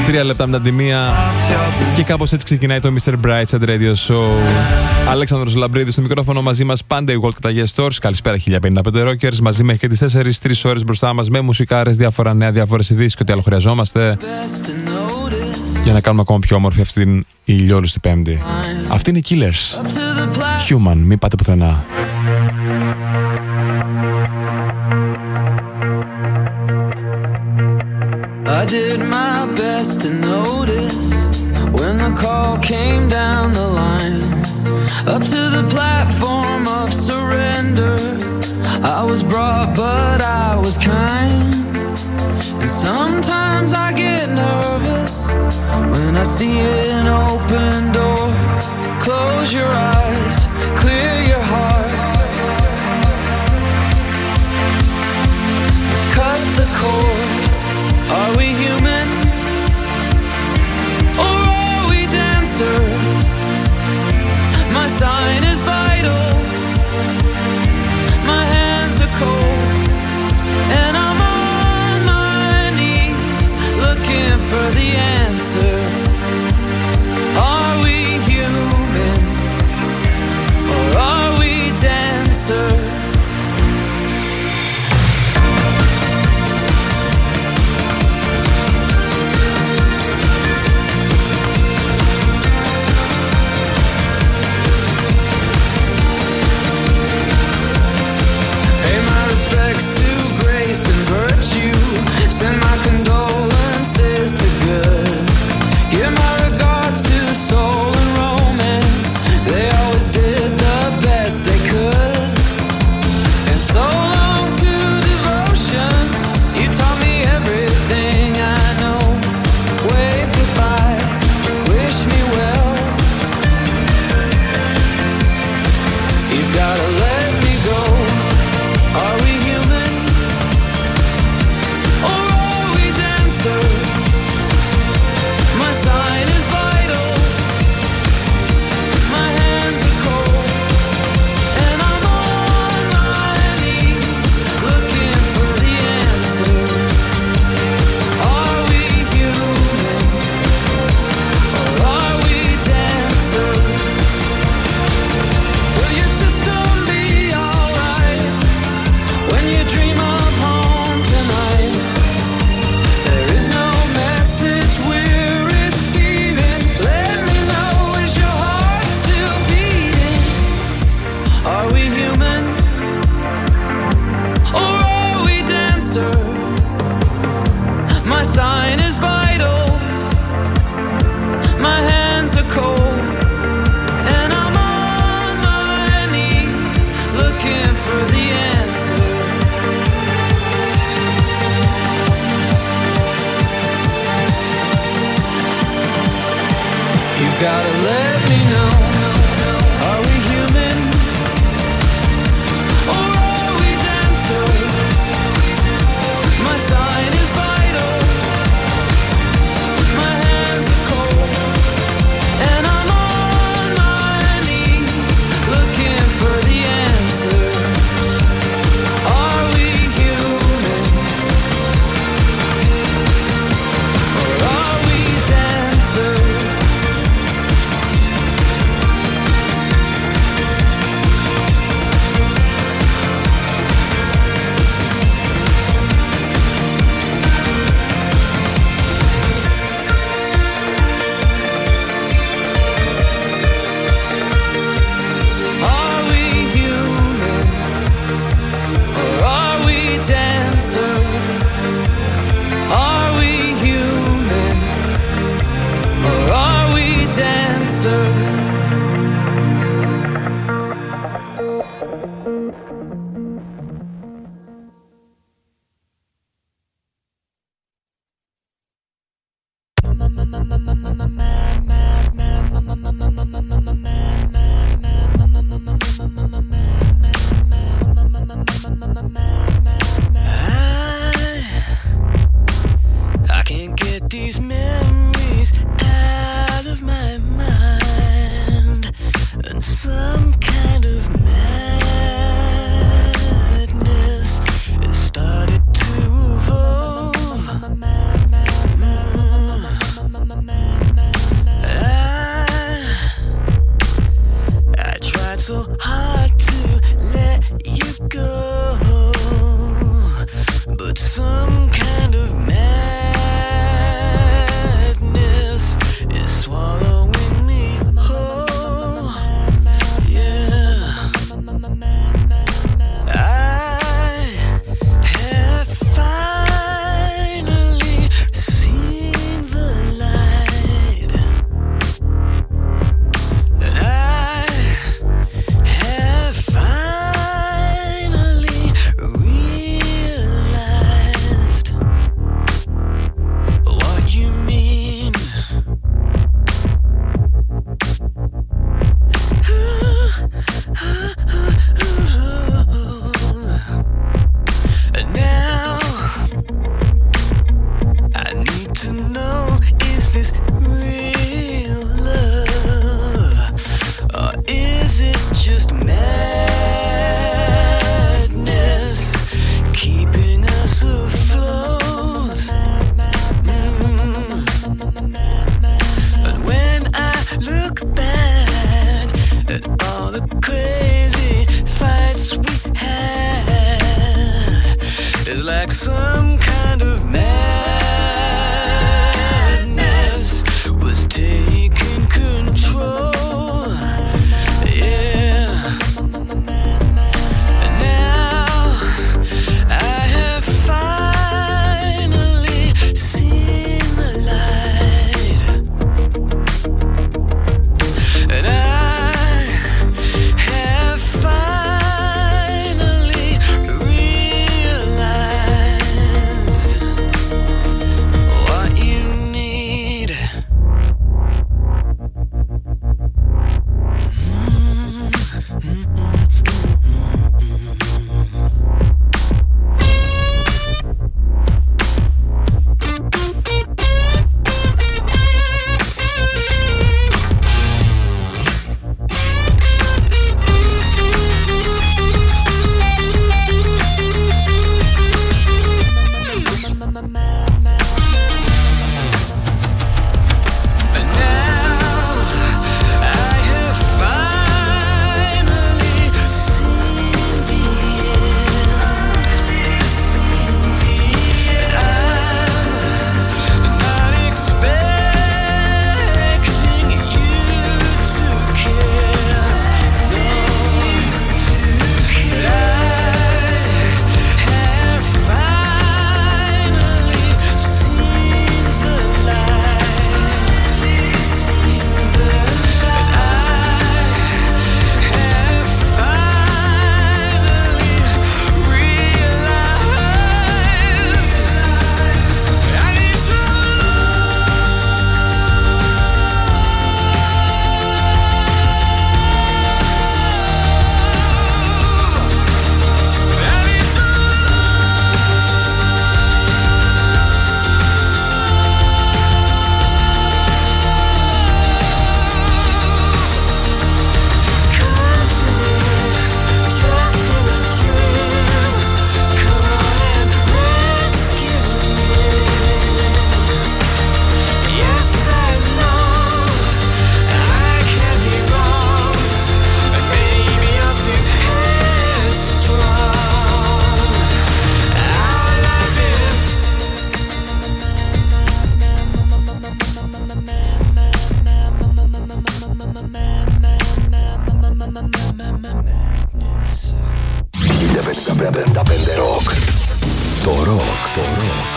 3 λεπτά μετά τη μία. Και κάπως έτσι ξεκινάει το Mr. Brightside Radio Show. Αλέξανδρος Λαμπρίδης στο μικρόφωνο, μαζί μας πάντα η World και τα Guest Stores. Καλησπέρα 1055 Rockers. Μαζί μέχρι και τις 4-3 ώρες μπροστά μας με μουσικάρες, διάφορα νέα, διάφορες ειδήσεις και ό,τι άλλο χρειαζόμαστε για να κάνουμε ακόμα πιο όμορφη αυτή την ηλιόλουστη Πέμπτη. Αυτή είναι οι Killers. Human, μην πάτε πουθενά. I did my best to notice when the call came down the line. Up to the platform of surrender, I was brought but I was kind. And sometimes I get nervous when I see an open door. Close your eyes, clear your heart, cut the cord. Are we human, or are we dancer? My sign is vital, my hands are cold, and I'm on my knees looking for the answer. Are we human, or are we dancer? Send my condolences to good. Give my regards to soul and romance. They always did the best they could. And so long to devotion. You taught me everything I know. Wave goodbye, wish me well. You've gotta let me go. Are we human? My sign is vital, my hands are cold, and I'm on my knees looking for the answer. Are we human, or are we dancer? Will your system be alright when you dream of home tonight? There is no message we're receiving. Let me know, is your heart still beating? Are we human, or are we dancer? My sign is vital, my hands are cold, and I'm on my knees looking for the answer. You've gotta let me know. Are we human, or are we dancer? My sign is vital, my hands are cold, and I'm on my knees looking for the answer. Are we human, or are we dancer?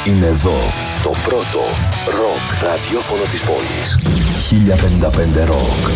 Είναι εδώ το πρώτο ροκ ραδιόφωνο της πόλης. 1055 Rock.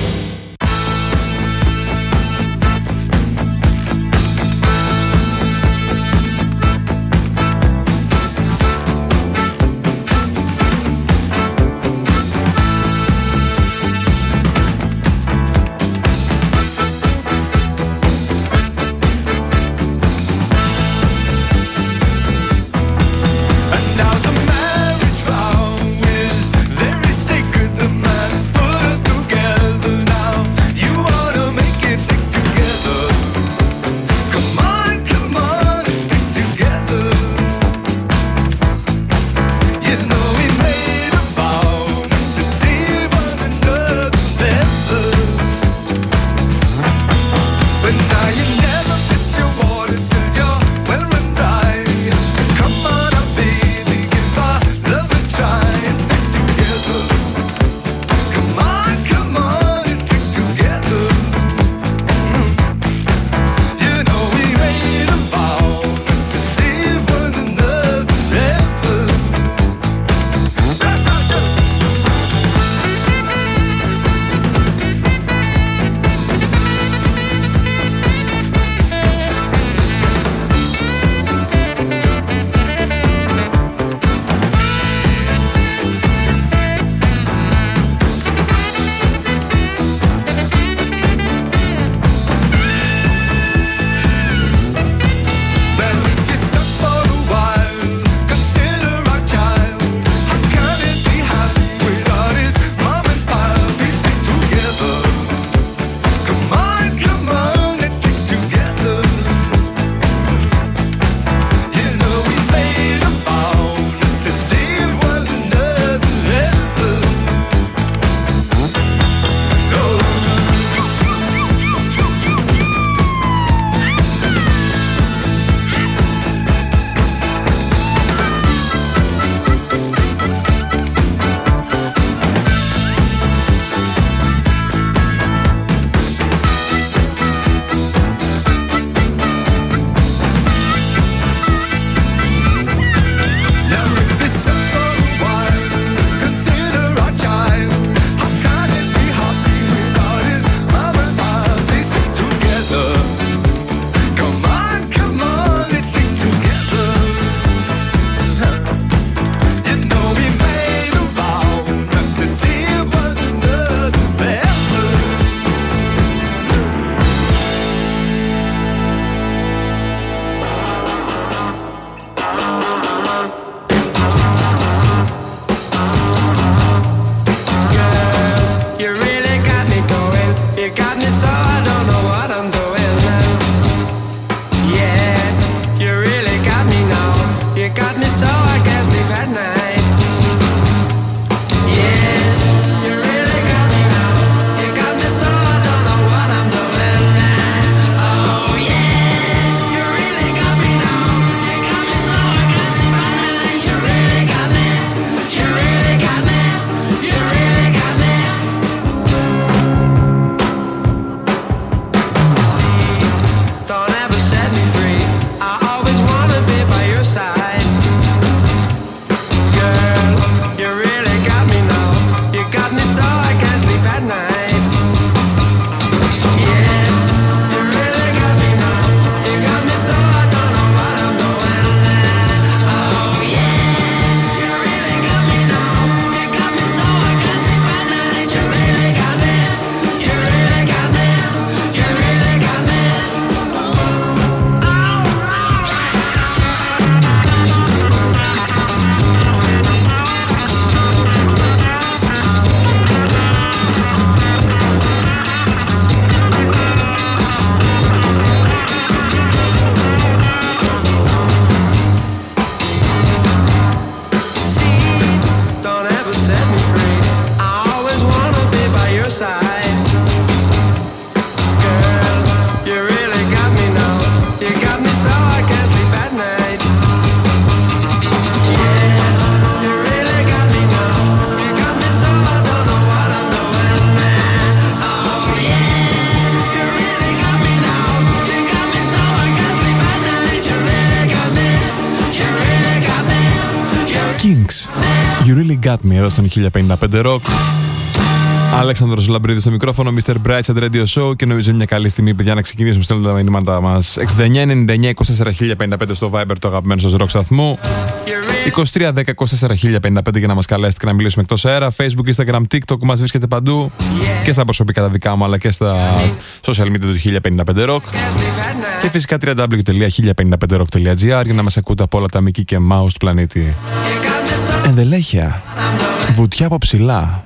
You Really Got Me εδώ στον 1055 Rock. Αλέξανδρος Λαμπρίδης στο μικρόφωνο, Mr. Brightside Radio Show, και νομίζω μια καλή στιγμή, παιδιά, να ξεκινήσουμε. Στέλνετε τα μηνύματα μας 69-99-24-1055 στο Viber, το αγαπημένο σας rock σταθμού. 23-10-24-1055 για να μας καλέσετε και να μιλήσουμε εκτός αέρα. Facebook, Instagram, TikTok, μας βρίσκεται παντού και στα προσωπικά τα δικά μου, αλλά και στα social media του 1055 Rock. Και φυσικά www.1055rock.gr για να μας ακούτε από όλα τα Mickey και Mouse του πλανήτη. Ενδελέχεια, βουτιά από ψηλά.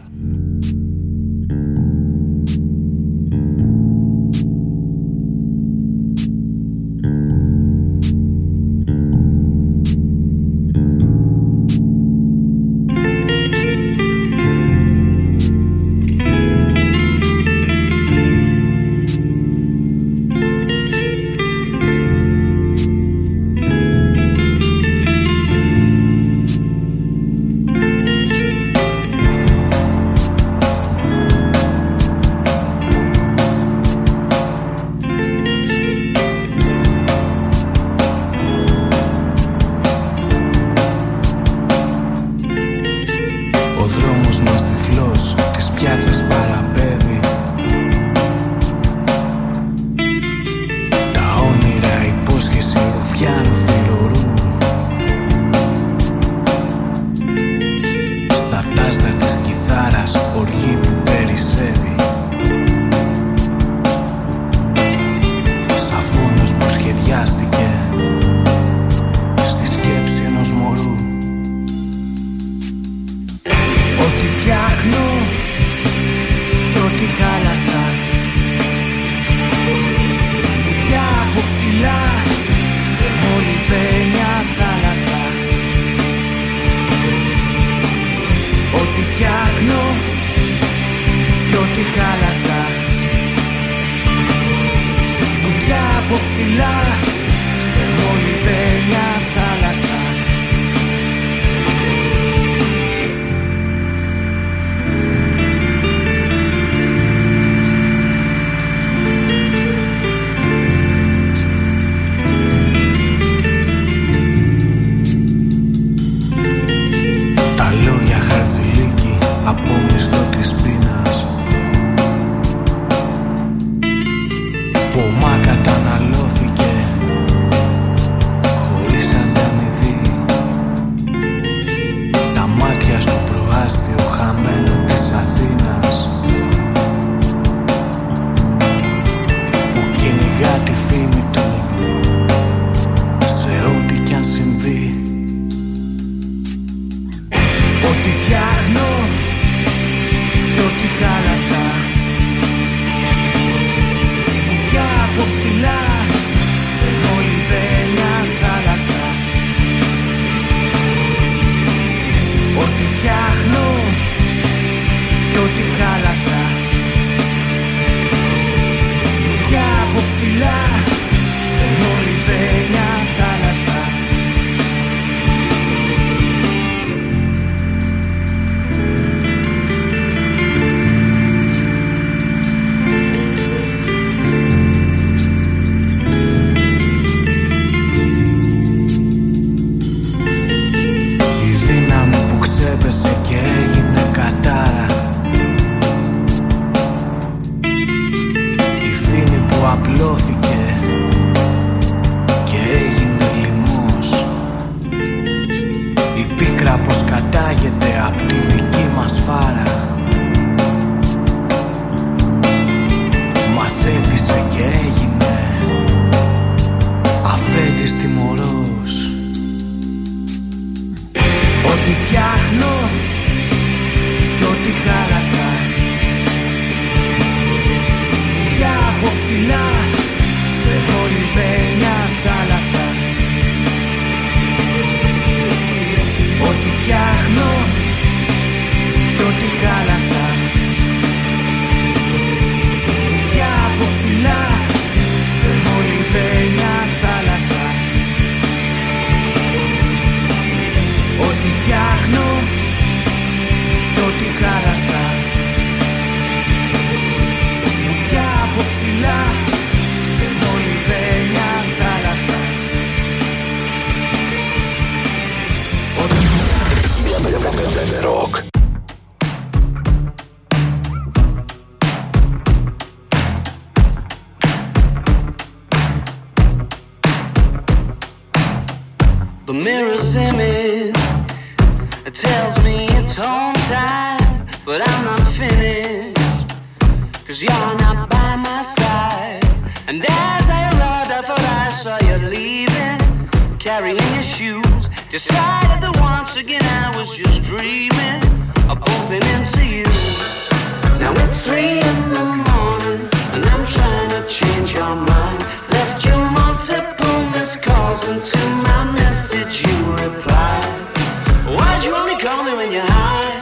image tells me it's home time, but I'm not finished, 'cause you're not by my side. And as I arrived, I thought I saw you leaving, carrying your shoes. Decided that once again I was just dreaming of bumping into you. Now it's 3 in the morning and I'm trying to change your mind. Left you multiple missed calls, and to my message you replied. Why'd you only call me when you're high?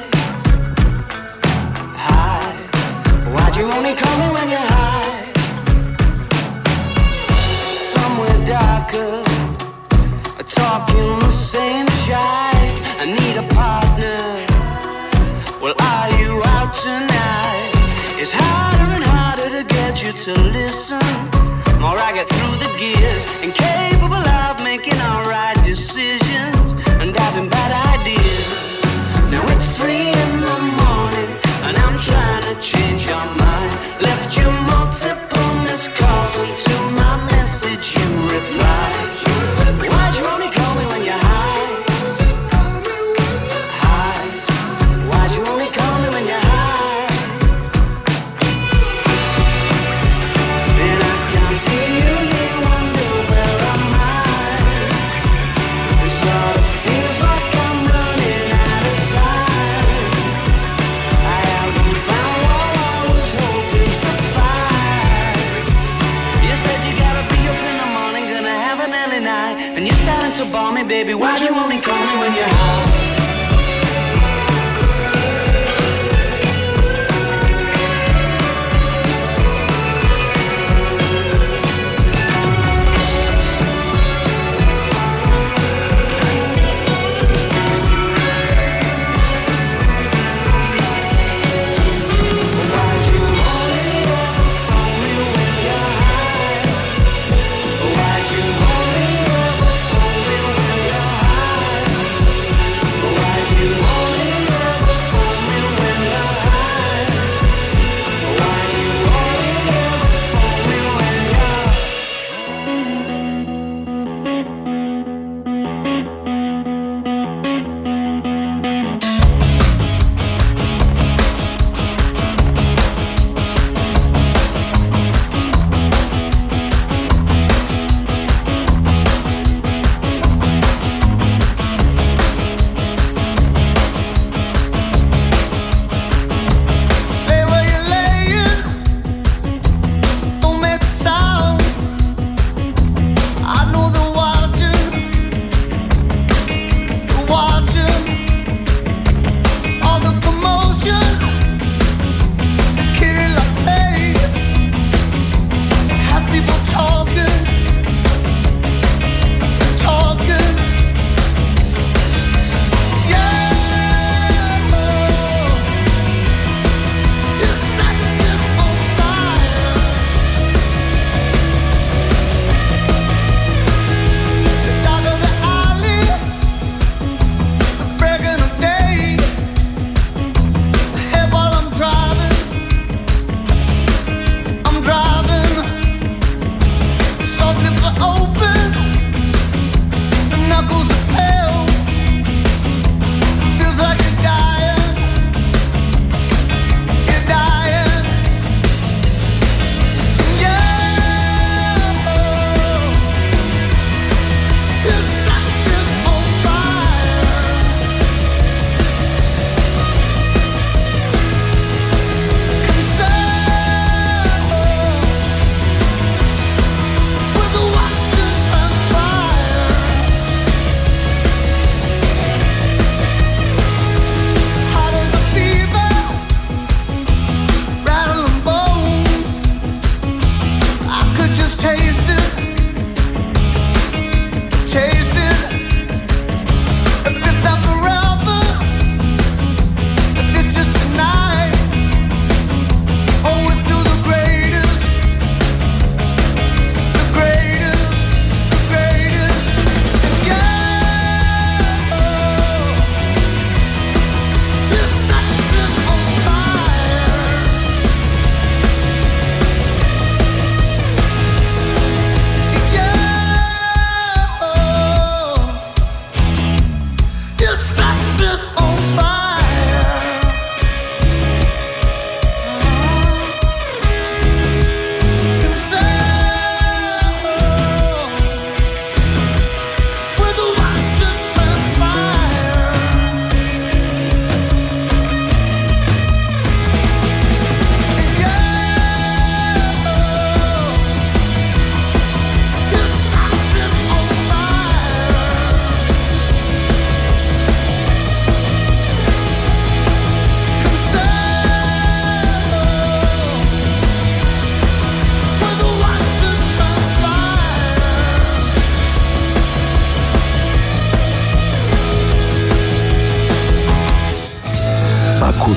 High. Why'd you only call me when you're high? Somewhere darker, talking the same shite. I need a partner. Well, are you out tonight? It's harder and harder to get you to listen. More I get through the gears, incapable of making all right decisions and having bad ideas. Now it's 3 in the morning and I'm trying to change your mind. Left you multiple missed calls, and to my message you replied. Why'd you only call me when you're high? High. Why'd you only call me when you're high? And I can't see you, you wonder where am I? It sort of feels like I'm running out of time. I haven't found what I was hoping to find. You said you gotta be up in the morning, gonna have an early night, and you're starting to bore me, baby. Why'd you only call me when you're high? Why'd you only ever phone me when you're high? Why'd you only ever phone me when you're high?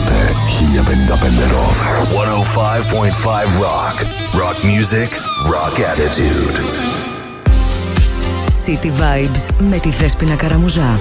Ακούτε 1055 Rock. 105.5 Rock. Rock music, rock attitude. City Vibes με τη Δέσποινα Καραμουζά.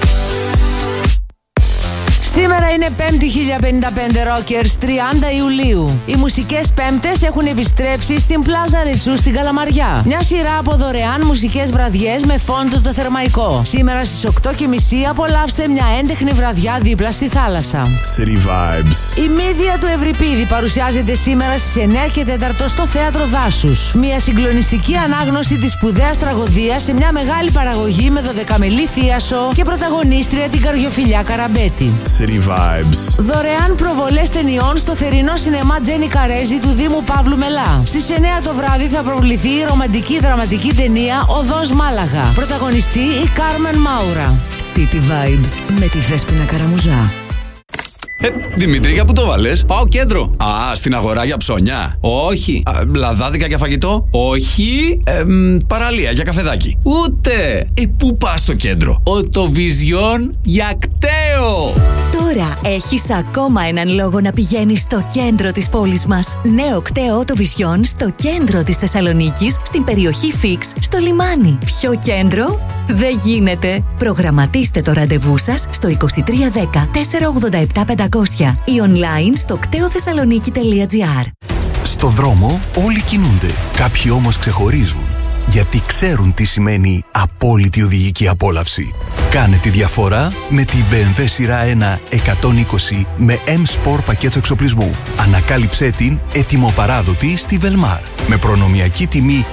Σήμερα είναι 5η 1055 Rockers, 30 Ιουλίου. Οι μουσικές Πέμπτες έχουν επιστρέψει στην Πλάζα Ριτσού στην Καλαμαριά. Μια σειρά από δωρεάν μουσικές βραδιές με φόντο το Θερμαϊκό. Σήμερα στις 8.30 απολαύστε μια έντεχνη βραδιά δίπλα στη θάλασσα. City Vibes. Η Μύδια του Ευρυπίδη παρουσιάζεται σήμερα στις 9 και 4 στο Θέατρο Δάσους. Μια συγκλονιστική ανάγνωση της σπουδαίας τραγωδίας σε μια μεγάλη παραγωγή με 12μελή θίασο και πρωταγωνίστρια την Καριοφιλιά Καραμπέτη. City Vibes. Δωρεάν προβολές ταινιών στο θερινό σινεμά Τζένι Καρέζη του Δήμου Παύλου Μελά. Στις 9 το βράδυ θα προβληθεί η ρομαντική δραματική ταινία Οδός Μάλαγα. Πρωταγωνιστή η Κάρμεν Μάουρα. City Vibes με τη Δέσποινα Καραμουζά. Δημήτρη, για πού το βάλες? Πάω κέντρο. Α, στην αγορά για ψώνια. Όχι. Λαδάδικα για φαγητό. Όχι. Παραλία για καφεδάκι. Ούτε. Πού πας στο κέντρο? Οτοβιζιόν για κταίο. Τώρα έχεις ακόμα έναν λόγο να πηγαίνεις στο κέντρο της πόλης μας. Νέο κταίο Οτοβιζιόν στο κέντρο της Θεσσαλονίκης, στην περιοχή Φίξ, στο λιμάνι. Πιο κέντρο δεν γίνεται. Προγραμματίστε το ραντεβού σας στο 2310 487 500 ή online στο κτεοθεσσαλονίκη.gr. Στο δρόμο όλοι κινούνται. Κάποιοι όμως ξεχωρίζουν. Γιατί ξέρουν τι σημαίνει απόλυτη οδηγική απόλαυση. Κάνε τη διαφορά με την BMW σειρά 1 120 με M-Sport πακέτο εξοπλισμού. Ανακάλυψέ την ετοιμοπαράδοτη στη Velmar. Με προνομιακή τιμή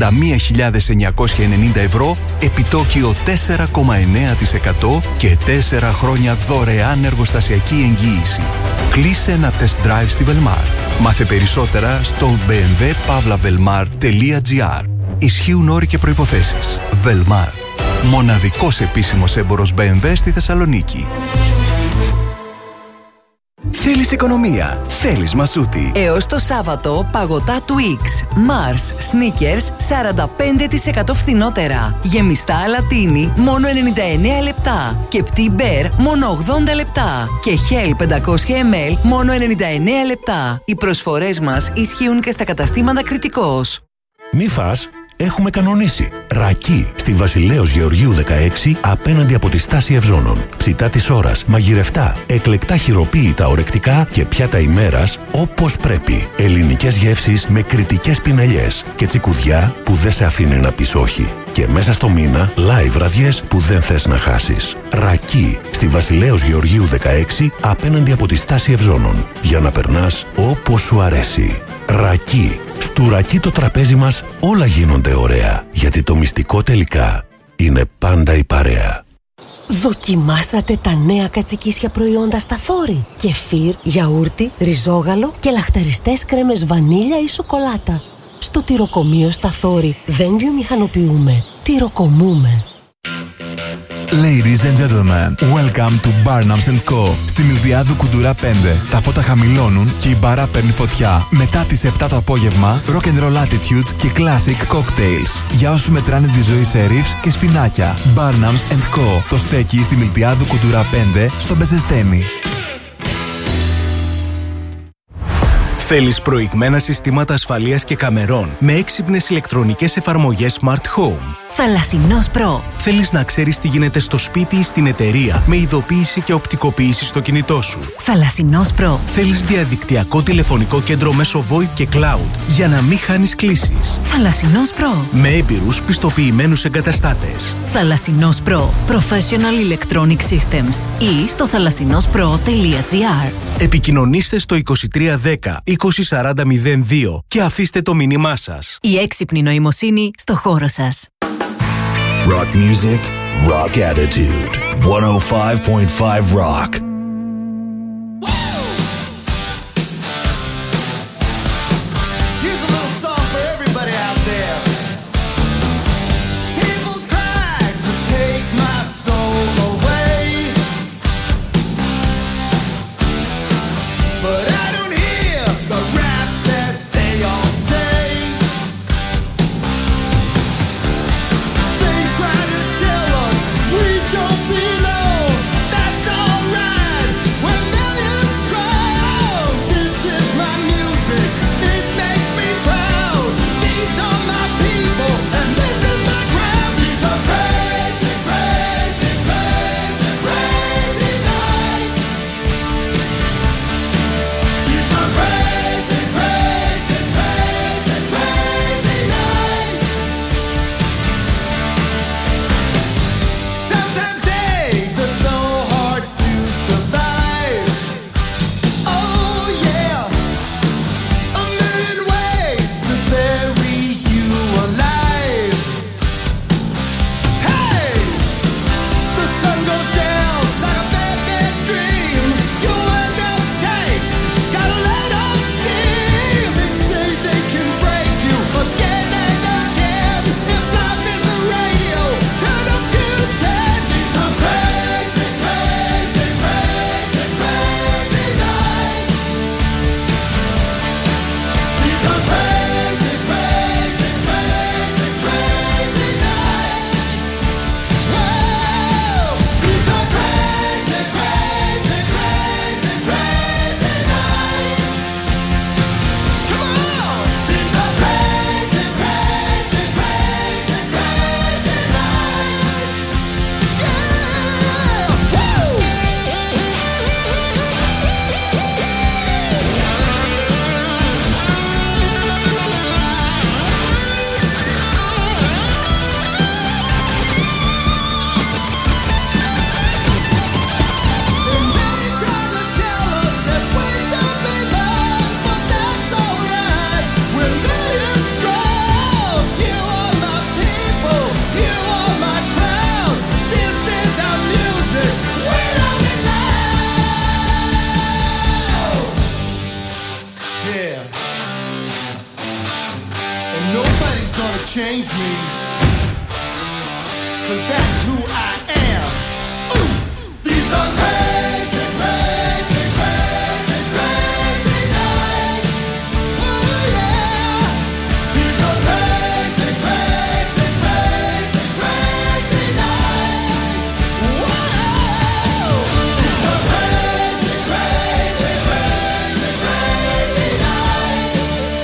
31.990 ευρώ, επιτόκιο 4,9% και 4 χρόνια δωρεάν εργοστασιακή εγγύηση. Κλείσε ένα test drive στη Velmar. Μάθε περισσότερα στο bmw-velmar.gr. Ισχύουν όροι και προϋποθέσεις. Velmar. Μοναδικός επίσημος έμπορος BMW στη Θεσσαλονίκη. Θέλεις οικονομία, θέλεις Μασούτη. Έως το Σάββατο, παγωτά Twix, Mars, Snickers, 45% φθηνότερα. Γεμιστά αλατίνι, μόνο 99 λεπτά. Και πτή μπέρ, μόνο 80 λεπτά. Και Hell 500 ml, μόνο 99 λεπτά. Οι προσφορές μας ισχύουν και στα καταστήματα Κρητικός. Μη φας, έχουμε κανονίσει. Ρακί στη Βασιλέως Γεωργίου 16 απέναντι από τη στάση Ευζώνων. Ψητά της ώρας, μαγειρευτά, εκλεκτά χειροποίητα ορεκτικά και πιάτα ημέρας όπως πρέπει. Ελληνικές γεύσεις με κρητικές πινελιές και τσικουδιά που δεν σε αφήνει να πεις όχι. Και μέσα στο μήνα, live βραδιές που δεν θες να χάσεις. Ρακί στη Βασιλέως Γεωργίου 16 απέναντι από τη στάση Ευζώνων. Για να περνάς όπως σου αρέσει. Ρακί. Στου Ρακί το τραπέζι μας όλα γίνονται ωραία. Γιατί το μυστικό τελικά είναι πάντα η παρέα. Δοκιμάσατε τα νέα κατσικίσια προϊόντα στα Θόρη? Κεφίρ, γιαούρτι, ριζόγαλο και λαχταριστές κρέμες βανίλια ή σοκολάτα. Στο τυροκομείο στα Θόρη δεν βιομηχανοποιούμε, τυροκομούμε. Ladies and gentlemen, welcome to Barnums & Co. Στη Μιλδιάδου Κουντουρά 5. Τα φώτα χαμηλώνουν και η μπάρα παίρνει φωτιά. Μετά τις 7 το απόγευμα, rock and roll attitude και classic cocktails. Για όσους μετράνε τη ζωή σε ρίφς και σφινάκια. Barnums & Co. Το στέκει στη Μιλδιάδου Κουντουρά 5 στο Μπεζεστένι. Θέλεις προηγμένα συστήματα ασφαλείας και καμερών με έξυπνες ηλεκτρονικές εφαρμογές Smart Home? Θαλασσινός Pro. Θέλεις να ξέρεις τι γίνεται στο σπίτι ή στην εταιρεία με ειδοποίηση και οπτικοποίηση στο κινητό σου? Θαλασσινός Pro. Θέλεις διαδικτυακό τηλεφωνικό κέντρο μέσω VoIP και Cloud για να μην χάνεις κλήσεις? Θαλασσινός Pro. Με έμπειρους πιστοποιημένους εγκαταστάτες. Θαλασσινός Pro. Professional Electronic Systems ή στο θαλασσινόspro.gr. Επικοινωνήστε στο 2310 2040 02 και αφήστε το μήνυμά σας. Η έξυπνη νοημοσύνη στο χώρο σας. Rock music, rock attitude. 105.5 Rock. Try to tell us we don't belong. That's alright. change me, 'cause that's who I am. These are crazy, crazy, crazy, crazy nights. Oh yeah. These are crazy, crazy, crazy, crazy nights. Whoa. These are crazy, crazy, crazy, crazy nights.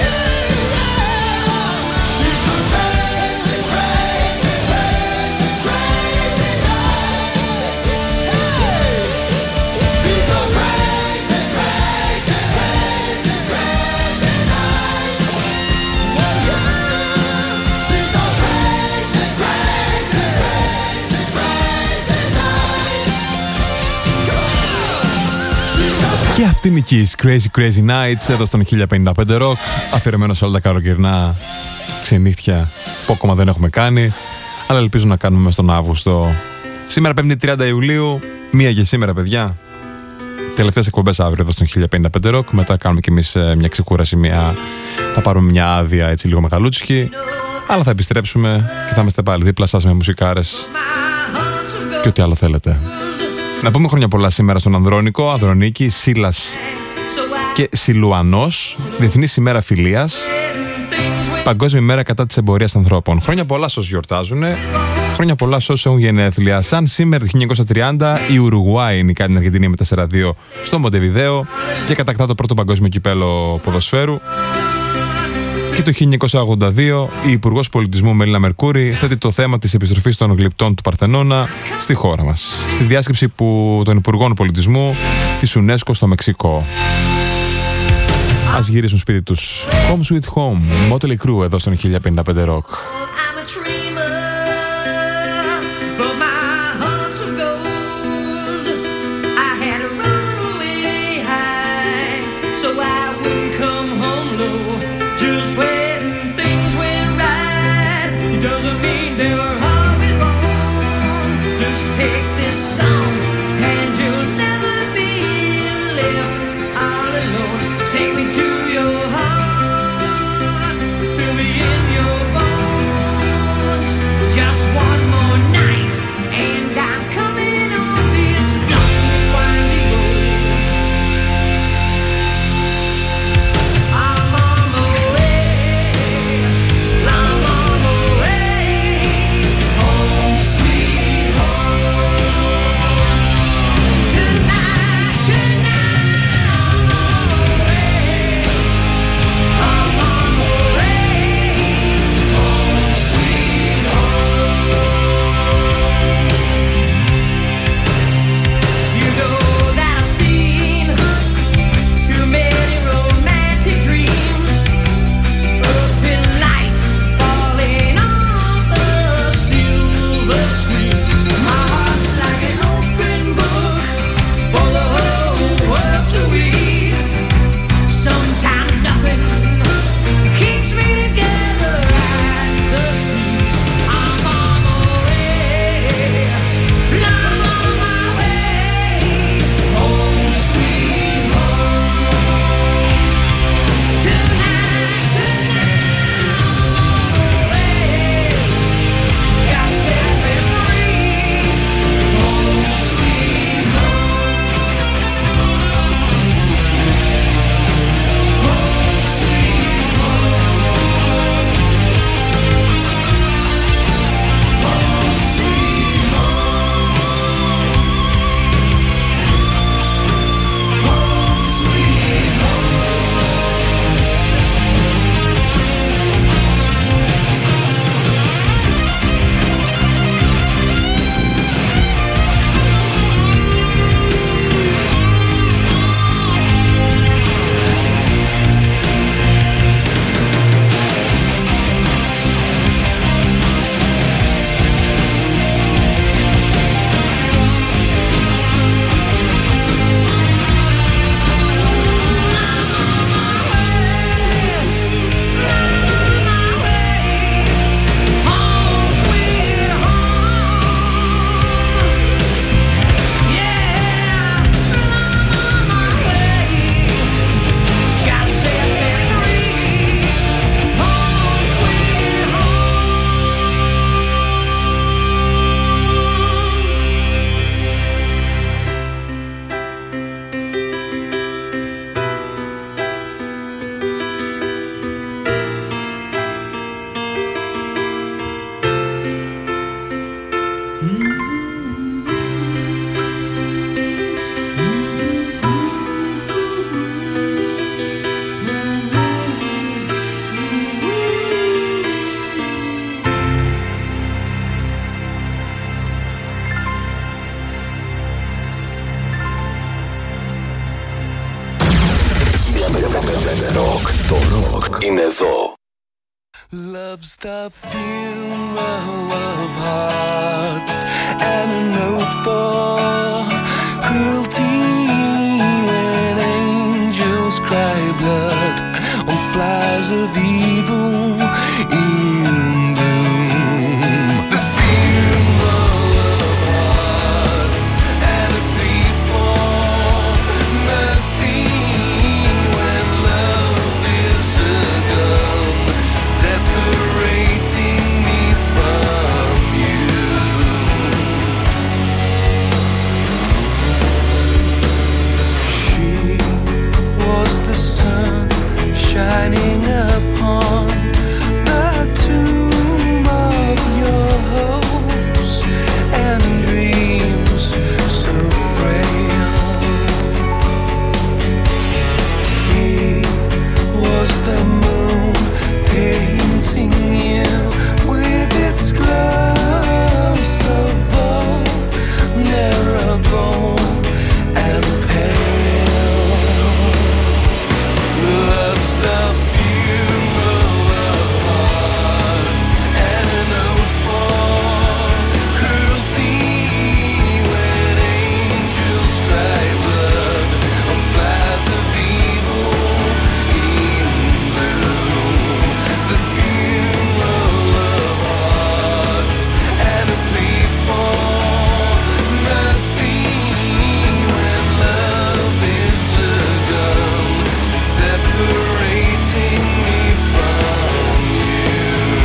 Και αυτή είναι η Kiss, Crazy Crazy Nights, εδώ στον 1055 Rock, αφιερωμένο σε όλα τα καλοκαιρινά ξενύχτια που ακόμα δεν έχουμε κάνει, αλλά ελπίζω να κάνουμε μες στον Αύγουστο. Σήμερα 5η 30 Ιουλίου, μία για σήμερα παιδιά. Τελευταίες εκπομπές αύριο εδώ στον 1055 Rock, μετά κάνουμε κι εμείς μια ξεκούραση, θα πάρουμε μια άδεια έτσι λίγο μεγαλούτσικη, αλλά θα επιστρέψουμε και θα είμαστε πάλι δίπλα σας με μουσικάρες και ό,τι άλλο θέλετε. Να πούμε χρόνια πολλά σήμερα στον Ανδρώνικο, Ανδρονίκη, Σίλας και Σιλουανός, Διεθνής ημέρα φιλίας, Παγκόσμια ημέρα κατά της εμπορίας ανθρώπων. Χρόνια πολλά σε όσους γιορτάζουν, χρόνια πολλά σε όσους έχουν γενέθλια. Σαν σήμερα το 1930 η Ουρουγουάη νικάει την Αργεντινή με 4-2 στο Μοντεβιδέο και κατακτά το πρώτο παγκόσμιο κυπέλλο ποδοσφαίρου. Και το 1982 η Υπουργός Πολιτισμού Μελίνα Μερκούρη θέτει το θέμα της επιστροφής των γλυπτών του Παρθενώνα στη χώρα μας, στη διάσκεψη των Υπουργών Πολιτισμού της UNESCO στο Μεξικό. Ας γυρίσουν σπίτι τους. Home Sweet Home, Motley Crue εδώ στον 1055 Rock. Take this song and you'll never be left all alone. Take me to your heart, feel me in your bones. Just one more night and I'm coming on this long winding road. I'm on my way, I'm on my way, home sweet home. Tonight, tonight, I'm on my way. ροκ. Το ροκ είναι εδώ. Love's the funeral of hearts and a note for cruelty when angels cry blood on flies of evil in bloom. The funeral of hearts and a plea for mercy when love is a gun separating me from you. She was the sun shining upon the tomb of your hopes and dreams so frail. He was the moon painting you with its glow so vulnerable and pale. Love's the funeral of hearts and a note for cruelty when angels cry blood on flies of evil in bloom. The funeral of hearts and a plea for mercy when love is a gun separating me from you.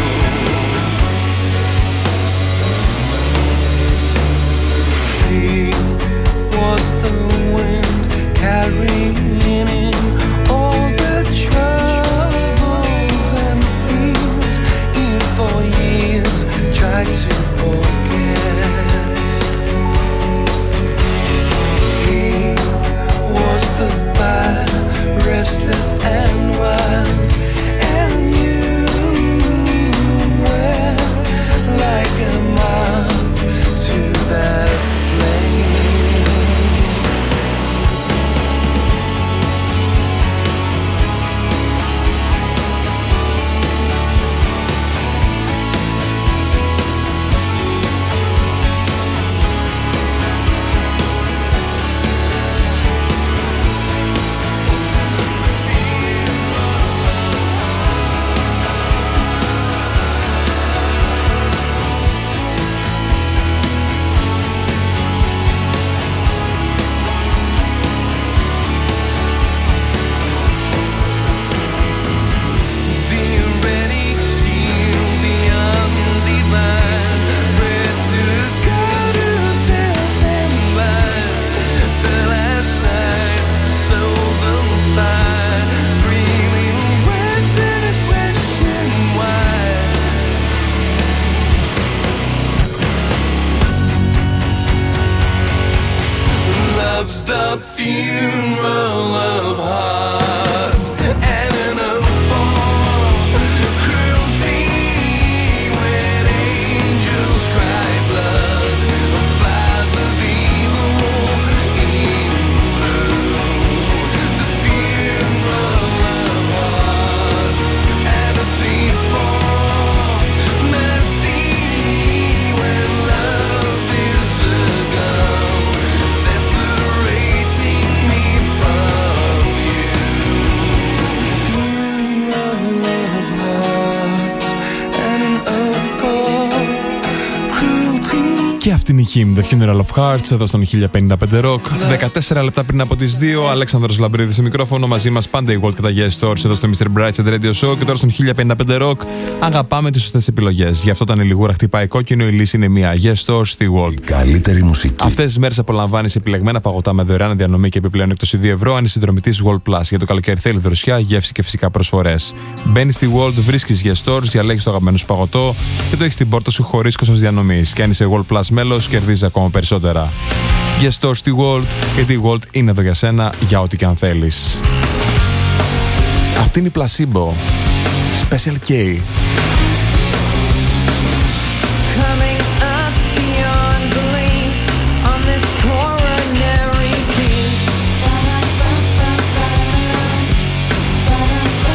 She was the wind carrying in all the troubles and fears he for years tried to forget. He was the fire, restless and wild, and you were like a moth to that flame. Love's the funeral of hearts and an oath for cruelty when angels cry blood on flies of evil in bloom. The funeral of hearts and a plea for mercy when love is a gun separating me from you. Funeral of hearts and an oath for cruelty. Και αυτή είναι η Hymn, The Funeral of Hearts, εδώ στον 1055 Rock. 14 λεπτά πριν από τις 2, Αλέξανδρος Λαμπρίδης στο μικρόφωνο, μαζί μας πάντα η World και τα Guest Stores εδώ στο Mr. Brightside Radio Show. Και τώρα στον 1055 Rock αγαπάμε τις σωστές επιλογές. Γι' αυτό όταν η λιγούρα χτυπάει κόκκινο, η λύση είναι μία. Guest Stores στη World. Καλύτερη μουσική. Αυτές τις μέρες απολαμβάνεις επιλεγμένα παγωτά με δωρεάν διανομή και επιπλέον έκπτωση 2 ευρώ αν είσαι συνδρομητής World Plus. Για το καλοκαίρι θέλει δροσιά, γεύση και φυσικά προσφορές. Μπαίνεις στη World, βρίσκεις Guest Stores, διαλέγεις το αγαπημένο σου παγωτό και το έχεις στην πόρτα σου χωρίς κόστος διανομής. Και αν είσαι World Plus μέλος, κερδίζεις ακόμα περισσότερα. Guest Stores στη World, γιατί η World είναι εδώ για σένα, για ό,τι και αν θέλεις. Αυτή είναι η Placebo. Special K. Coming up beyond belief on this coronary peak.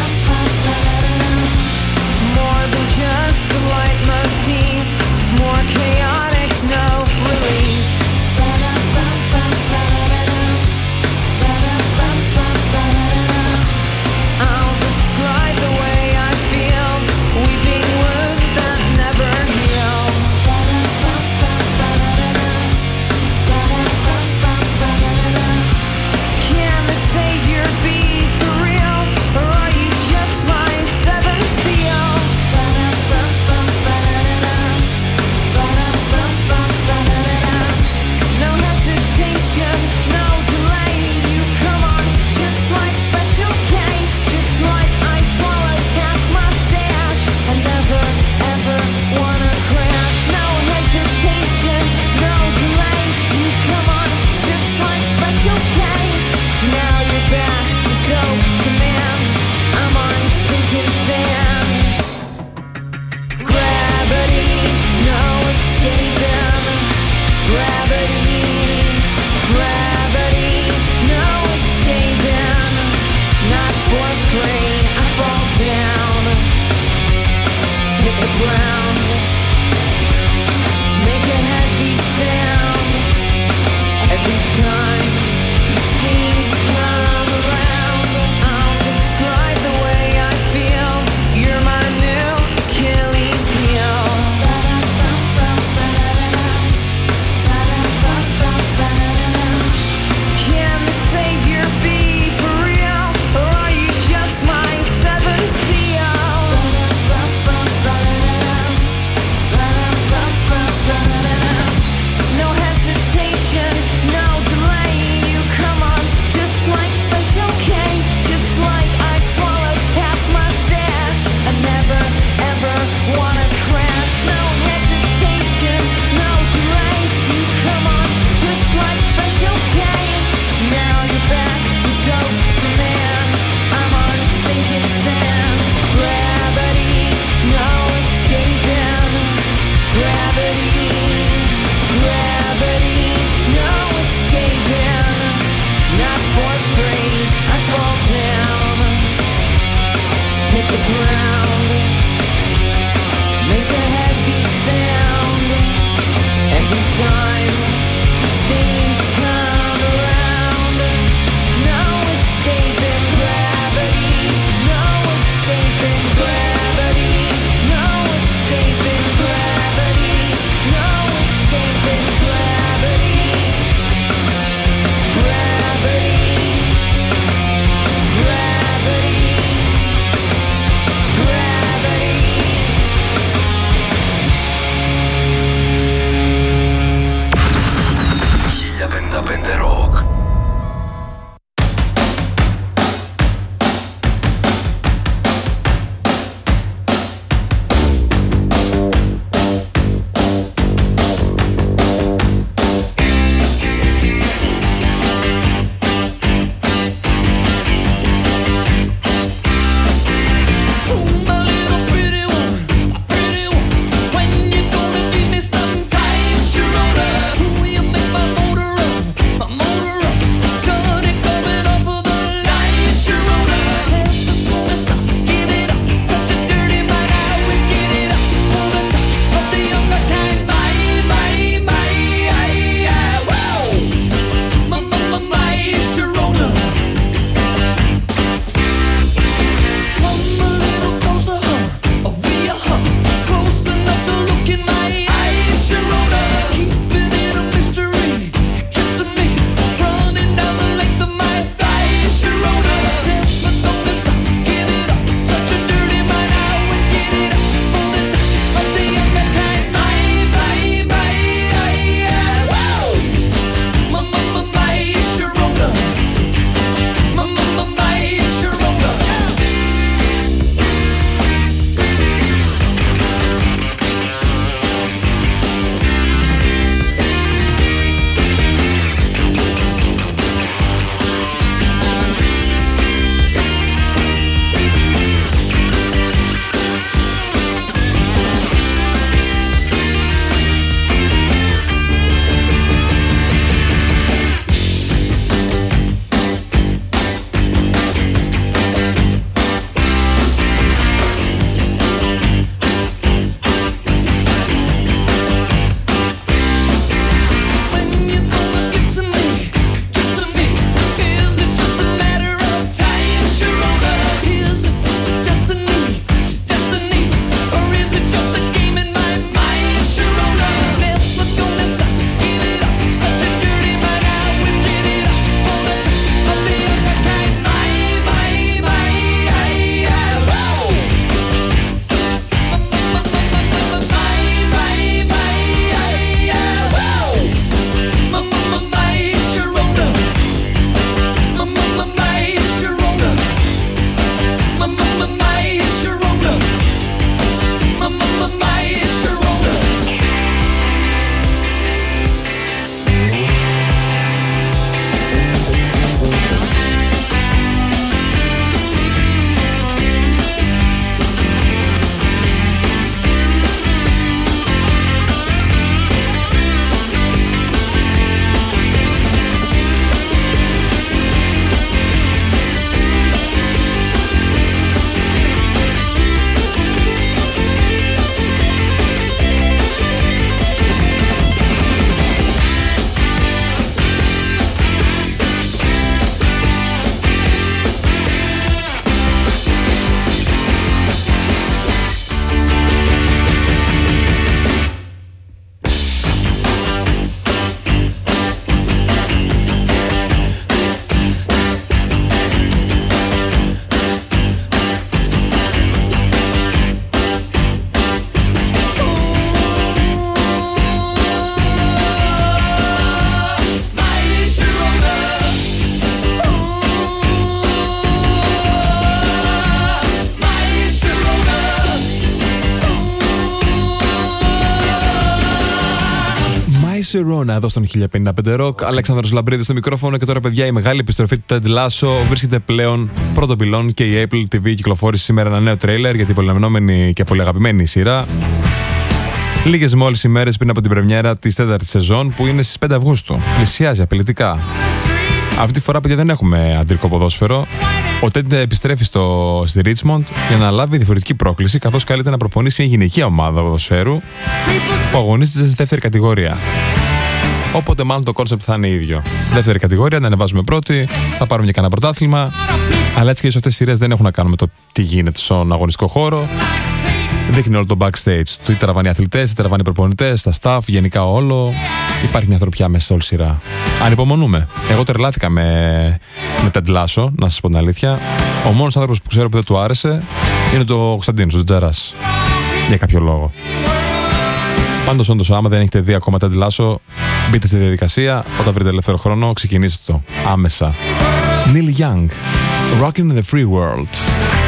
Serona εδώ στον 1055 Rock. Αλέξανδρος Λαμπρίδης στο μικρόφωνο. Και τώρα, παιδιά, η μεγάλη επιστροφή του Ted Lasso βρίσκεται πλέον πρώτο πυλόν και η Apple TV κυκλοφόρησε σήμερα ένα νέο τρέιλερ για την πολυαναμενόμενη και πολύ αγαπημένη σειρά. Λίγες μόλις ημέρες πριν από την πρεμιέρα της 4ης σεζόν, που είναι στις 5 Αυγούστου. Πλησιάζει απειλητικά. Αυτή τη φορά, παιδιά, δεν έχουμε αντρικό ποδόσφαιρο. Ο Ted επιστρέφει στη Richmond για να λάβει διαφορετική πρόκληση, καθώς καλείται να προπονήσει μια γυναικεία ομάδα ποδοσφαίρου που αγωνίζεται στη δεύτερη κατηγορία. Οπότε, μάλλον το κόνσεπτ θα είναι ίδιο. Δεύτερη κατηγορία, να ανεβάζουμε πρώτη, θα πάρουμε και κανένα πρωτάθλημα. Αλλά έτσι και αυτές οι σειρές δεν έχουν να κάνουν με το τι γίνεται στον αγωνιστικό χώρο. Δείχνει όλο το backstage. Του τραβάνε οι αθλητές, τραβάνε οι προπονητές, τα staff, γενικά όλο. Υπάρχει μια ανθρωπιά μέσα σε όλη σειρά. Ανυπομονούμε. Εγώ τρελάθηκα με Ted Lasso, να σας πω την αλήθεια. Ο μόνος άνθρωπος που ξέρω που δεν του άρεσε είναι το Κωνσταντίνος, ο Τζαράς. Για κάποιο λόγο. Πάντως, όντως, άμα δεν έχετε δει ακόμα Ted Lasso, μπείτε στη διαδικασία. Όταν βρείτε ελεύθερο χρόνο, ξεκινήστε το άμεσα. Neil Young, Rockin' in the Free World.